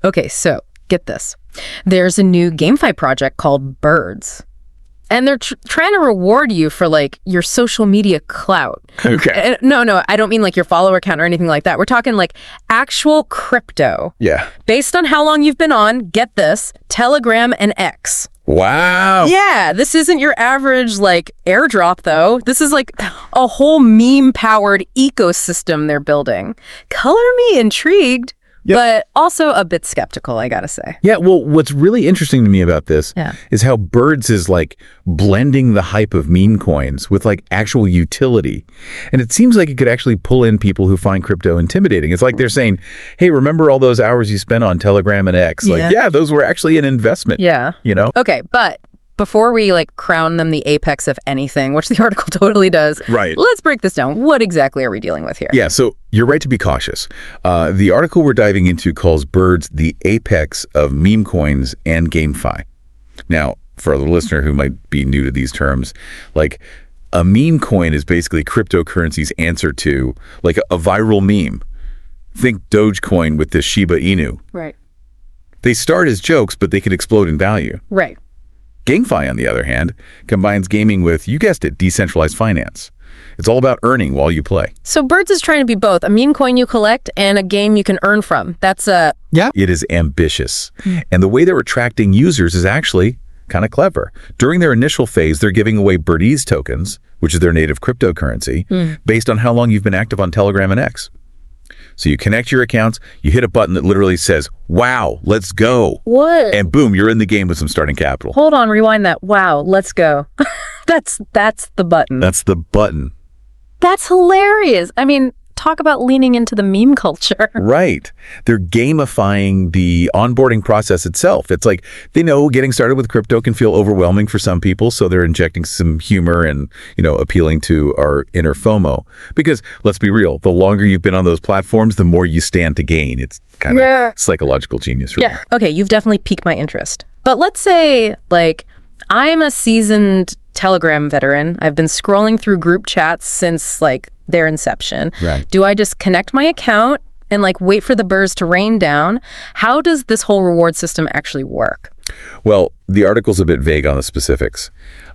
Okay, so get this. There's a new GameFi project called Birds. And they're trying to reward you for, like, your social media clout. Okay. No, I don't mean, like, your follower count or anything like that. We're talking, like, actual crypto. Yeah. Based on how long you've been on, get this, Telegram and X. Wow. Yeah, this isn't your average, like, airdrop, though. This is, like, a whole meme-powered ecosystem they're building. Color me intrigued. Yep. But also a bit skeptical, I gotta say. Yeah, well, what's really interesting to me about this is how Birds is like blending the hype of meme coins with like actual utility. And it seems like it could actually pull in people who find crypto intimidating. It's like they're saying, hey, remember all those hours you spent on Telegram and X? Like, yeah, those were actually an investment. Yeah. You know? Okay, but before we like crown them the apex of anything, which the article totally does, right? Let's break this down. What exactly are we dealing with here? Yeah, so you're right to be cautious. The article we're diving into calls Birds the apex of meme coins and GameFi. Now, for the listener who might be new to these terms, like a meme coin is basically cryptocurrency's answer to like a viral meme. Think Dogecoin with the Shiba Inu. Right. They start as jokes, but they can explode in value. Right. GameFi, on the other hand, combines gaming with, you guessed it, decentralized finance. It's all about earning while you play. So Birds is trying to be both a meme coin you collect and a game you can earn from. That's a... Yeah. It is ambitious. And the way they're attracting users is actually kind of clever. During their initial phase, they're giving away Birdies tokens, which is their native cryptocurrency, based on how long you've been active on Telegram and X. So you connect your accounts, you hit a button that literally says, wow, let's go. What? And boom, you're in the game with some starting capital. Hold on, rewind that. Wow, let's go. That's the button. That's the button. That's hilarious. I mean, talk about leaning into the meme culture. Right. They're gamifying the onboarding process itself. It's like they know getting started with crypto can feel overwhelming for some people, so they're injecting some humor and, appealing to our inner FOMO. Because let's be real, the longer you've been on those platforms, the more you stand to gain. It's kind of psychological genius. Right there. Okay, you've definitely piqued my interest. But let's say, like, I'm a seasoned Telegram veteran. I've been scrolling through group chats since, like, their inception. Right. Do I just connect my account and like wait for the birds to rain down? How does this whole reward system actually work? Well, the article's a bit vague on the specifics.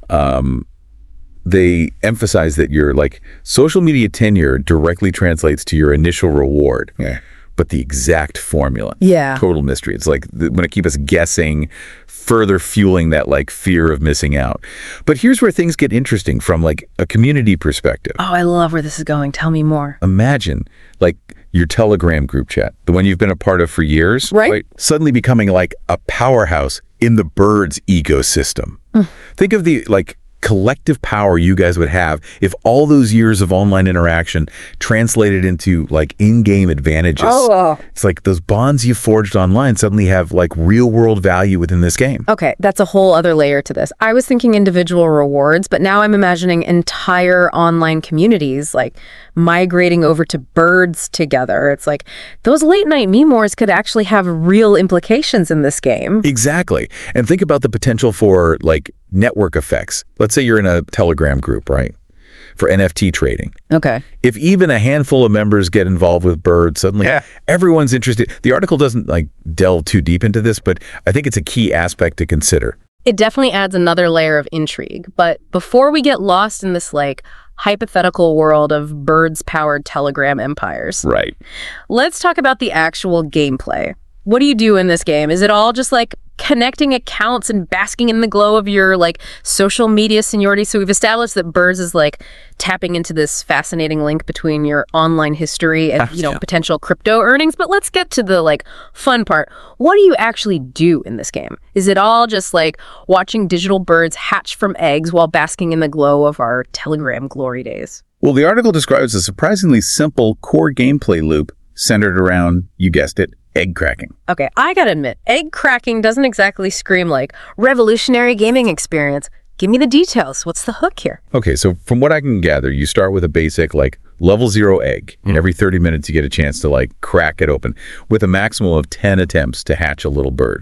They emphasize that your like social media tenure directly translates to your initial reward. Yeah. But the exact formula, total mystery. It's like going to keep us guessing, further fueling that like fear of missing out. But here's where things get interesting from like a community perspective. Oh, I love where this is going. Tell me more. Imagine like your Telegram group chat, the one you've been a part of for years, right? Suddenly becoming like a powerhouse in the Birds ecosystem. Think of the like collective power you guys would have if all those years of online interaction translated into like in-game advantages. It's like those bonds you forged online suddenly have like real-world value within this game. Okay, that's a whole other layer to this. I was thinking individual rewards, but now I'm imagining entire online communities like migrating over to Birds together. It's like those late-night meme wars could actually have real implications in this game. Exactly. And think about the potential for like network effects. Let's say you're in a Telegram group, right? For NFT trading. Okay. If even a handful of members get involved with Birds, suddenly everyone's interested. The article doesn't like delve too deep into this, but I think it's a key aspect to consider. It definitely adds another layer of intrigue. But before we get lost in this like hypothetical world of Birds-powered Telegram empires, right? Let's talk about the actual gameplay. What do you do in this game? Is it all just like connecting accounts and basking in the glow of your like social media seniority? So we've established that Birds is like tapping into this fascinating link between your online history and potential crypto earnings. But let's get to the like fun part. What do you actually do in this game? Is it all just like watching digital birds hatch from eggs while basking in the glow of our Telegram glory days? Well, the article describes a surprisingly simple core gameplay loop centered around, you guessed it, egg cracking. Okay, I gotta admit, egg cracking doesn't exactly scream like revolutionary gaming experience. Give me the details. What's the hook here? Okay, so from what I can gather, you start with a basic like level 0 egg. And every 30 minutes you get a chance to like crack it open with a maximum of 10 attempts to hatch a little bird.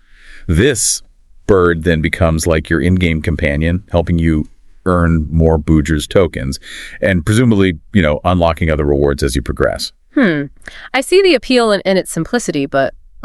This bird then becomes like your in-game companion, helping you earn more Boogers tokens and presumably, unlocking other rewards as you progress. I see the appeal in its simplicity, but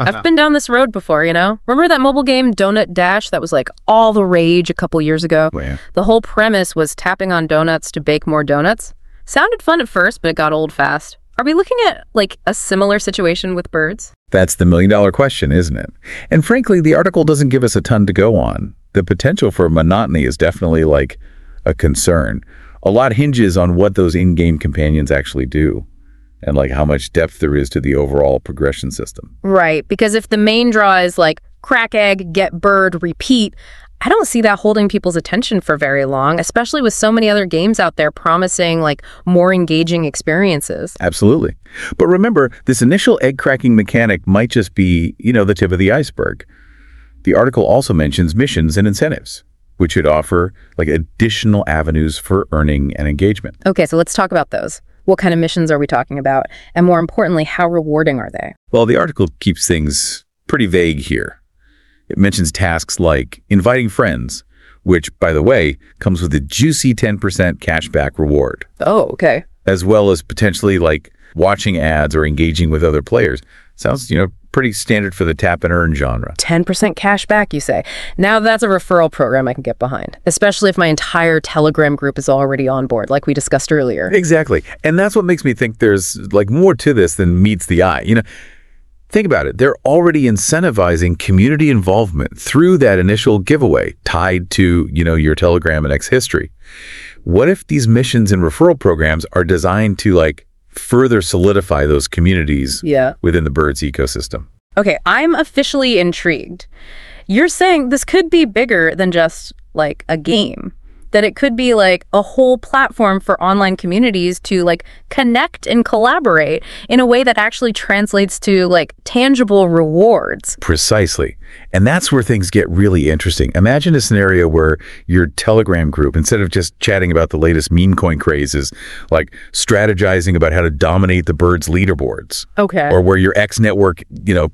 I've been down this road before, you know? Remember that mobile game Donut Dash that was like all the rage a couple years ago? Oh, yeah. The whole premise was tapping on donuts to bake more donuts. Sounded fun at first, but it got old fast. Are we looking at like a similar situation with birds? That's the million-dollar question, isn't it? And frankly, the article doesn't give us a ton to go on. The potential for monotony is definitely like a concern. A lot hinges on what those in-game companions actually do and like how much depth there is to the overall progression system. Right, because if the main draw is like crack egg, get bird, repeat, I don't see that holding people's attention for very long, especially with so many other games out there promising like more engaging experiences. Absolutely. But remember, this initial egg-cracking mechanic might just be, the tip of the iceberg. The article also mentions missions and incentives, which should offer like additional avenues for earning and engagement. Okay, so let's talk about those. What kind of missions are we talking about? And more importantly, how rewarding are they? Well, the article keeps things pretty vague here. It mentions tasks like inviting friends, which, by the way, comes with a juicy 10% cashback reward. Oh, okay. As well as potentially like watching ads or engaging with other players. Sounds, pretty standard for the tap and earn genre. 10% cash back, you say. Now that's a referral program I can get behind, especially if my entire Telegram group is already on board, like we discussed earlier. Exactly. And that's what makes me think there's like more to this than meets the eye. Think about it. They're already incentivizing community involvement through that initial giveaway tied to, your Telegram and X history. What if these missions and referral programs are designed to like further solidify those communities within the Birds ecosystem? Okay, I'm officially intrigued. You're saying this could be bigger than just like a game, that it could be like a whole platform for online communities to like connect and collaborate in a way that actually translates to like tangible rewards. Precisely. And that's where things get really interesting. Imagine a scenario where your Telegram group, instead of just chatting about the latest meme coin crazes, like strategizing about how to dominate the Birds leaderboards. Okay. Or where your X network,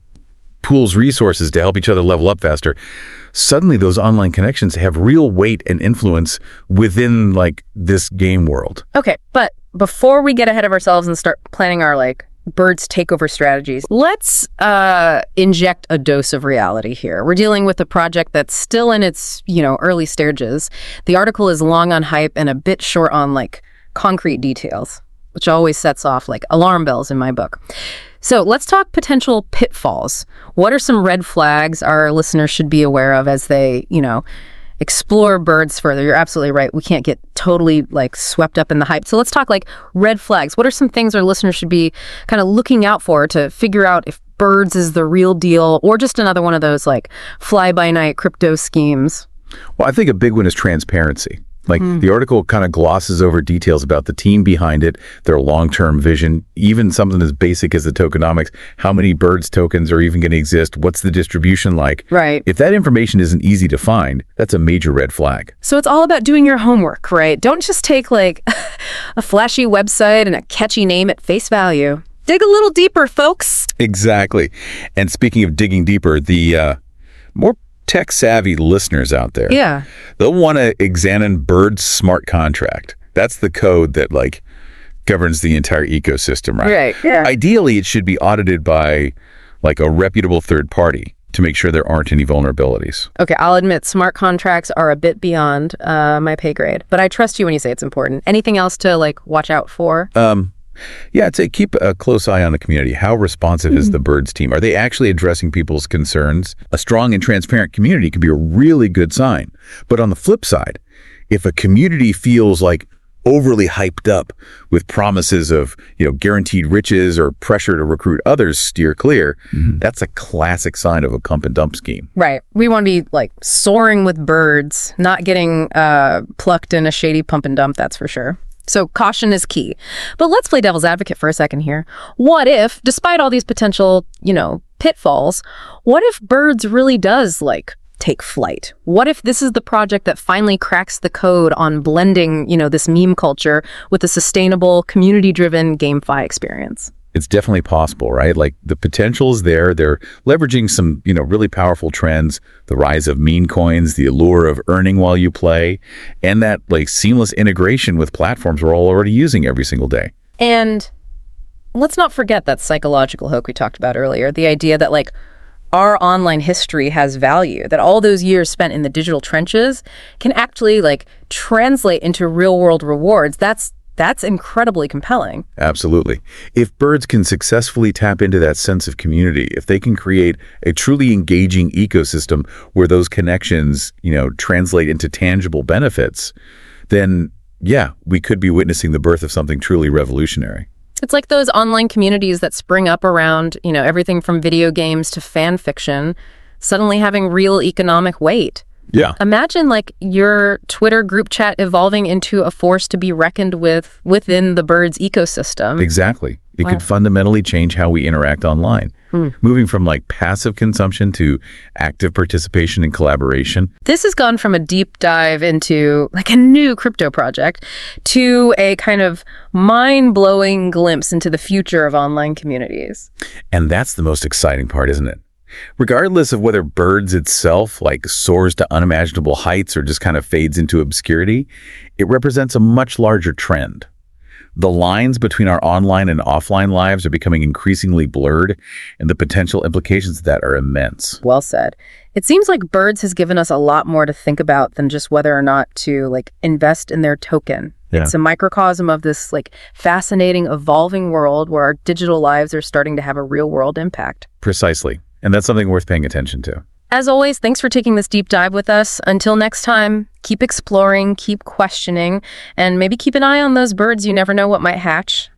pools resources to help each other level up faster. Suddenly those online connections have real weight and influence within like this game world. Okay, but before we get ahead of ourselves and start planning our like Birds takeover strategies, let's inject a dose of reality here. We're dealing with a project that's still in its, early stages. The article is long on hype and a bit short on like concrete details, which always sets off like alarm bells in my book. So let's talk potential pitfalls. What are some red flags our listeners should be aware of as they, explore Birds further? You're absolutely right. We can't get totally like swept up in the hype. So let's talk like red flags. What are some things our listeners should be kind of looking out for to figure out if Birds is the real deal or just another one of those like fly-by-night crypto schemes? Well, I think a big one is transparency. Like the article kind of glosses over details about the team behind it, their long-term vision, even something as basic as the tokenomics, how many Birds tokens are even going to exist, what's the distribution like. Right. If that information isn't easy to find, that's a major red flag. So it's all about doing your homework, right? Don't just take like a flashy website and a catchy name at face value. Dig a little deeper, folks. Exactly. And speaking of digging deeper, the more tech-savvy listeners out there, they'll want to examine Bird's smart contract. That's the code that like governs the entire ecosystem, right? Right, yeah. Ideally, it should be audited by like a reputable third party to make sure there aren't any vulnerabilities. Okay, I'll admit smart contracts are a bit beyond my pay grade, but I trust you when you say it's important. Anything else to like watch out for? Yeah, I'd say keep a close eye on the community. How responsive is the Birds team? Are they actually addressing people's concerns? A strong and transparent community can be a really good sign. But on the flip side, if a community feels like overly hyped up with promises of, guaranteed riches or pressure to recruit others, steer clear. That's a classic sign of a pump and dump scheme. Right. We want to be like soaring with Birds, not getting plucked in a shady pump and dump, that's for sure. So caution is key. But let's play devil's advocate for a second here. What if, despite all these potential, pitfalls, what if Birds really does like take flight? What if this is the project that finally cracks the code on blending, this meme culture with a sustainable, community-driven GameFi experience? It's definitely possible, right? Like the potential is there. They're leveraging some, really powerful trends, the rise of meme coins, the allure of earning while you play, and that like seamless integration with platforms we're all already using every single day. And let's not forget that psychological hook we talked about earlier, the idea that like our online history has value, that all those years spent in the digital trenches can actually like translate into real world rewards. That's incredibly compelling. Absolutely. If birds can successfully tap into that sense of community, if they can create a truly engaging ecosystem where those connections, translate into tangible benefits, then yeah, we could be witnessing the birth of something truly revolutionary. It's like those online communities that spring up around, everything from video games to fan fiction, suddenly having real economic weight. Yeah. Imagine like your Twitter group chat evolving into a force to be reckoned with within the Birds ecosystem. Exactly. It Wow. could fundamentally change how we interact online, moving from like passive consumption to active participation and collaboration. This has gone from a deep dive into like a new crypto project to a kind of mind-blowing glimpse into the future of online communities. And that's the most exciting part, isn't it? Regardless of whether Birds itself like soars to unimaginable heights or just kind of fades into obscurity, it represents a much larger trend. The lines between our online and offline lives are becoming increasingly blurred, and the potential implications of that are immense. Well said. It seems like Birds has given us a lot more to think about than just whether or not to like invest in their token. Yeah. It's a microcosm of this like fascinating, evolving world where our digital lives are starting to have a real world impact. Precisely. And that's something worth paying attention to. As always, thanks for taking this deep dive with us. Until next time, keep exploring, keep questioning, and maybe keep an eye on those birds. You never know what might hatch.